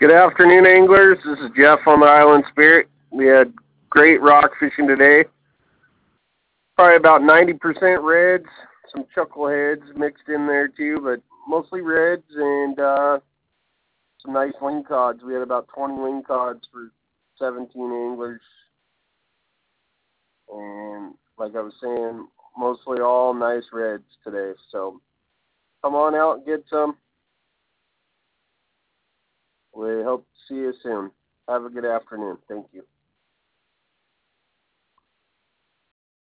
Good afternoon, anglers. This is Jeff on the Island Spirit. We had great rock fishing today. Probably about 90% reds, some chuckleheads mixed in there too, but mostly reds and some nice wing cods. We had about 20 wing cods for 17 anglers. And like I was saying, mostly all nice reds today. So come on out and get some. We hope to see you soon. Have a good afternoon. Thank you.